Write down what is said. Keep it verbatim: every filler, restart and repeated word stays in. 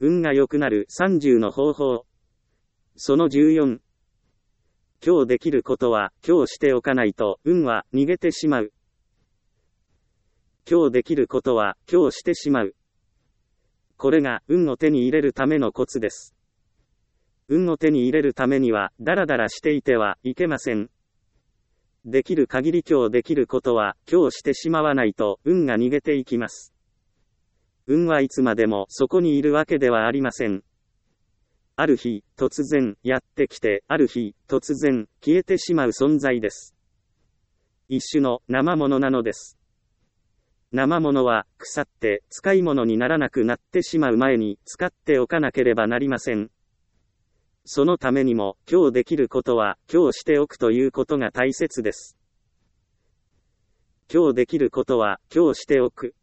運が良くなるさんじゅうの方法。そのじゅうよん。今日できることは今日しておかないと運は逃げてしまう。今日できることは今日してしまう。これが運を手に入れるためのコツです。運を手に入れるためにはダラダラしていてはいけません。できる限り今日できることは今日してしまわないと運が逃げていきます。運はいつまでもそこにいるわけではありません。ある日、突然、やってきて、ある日、突然、消えてしまう存在です。一種の生ものなのです。生ものは、腐って、使い物にならなくなってしまう前に、使っておかなければなりません。そのためにも、今日できることは、今日しておくということが大切です。今日できることは、今日しておく。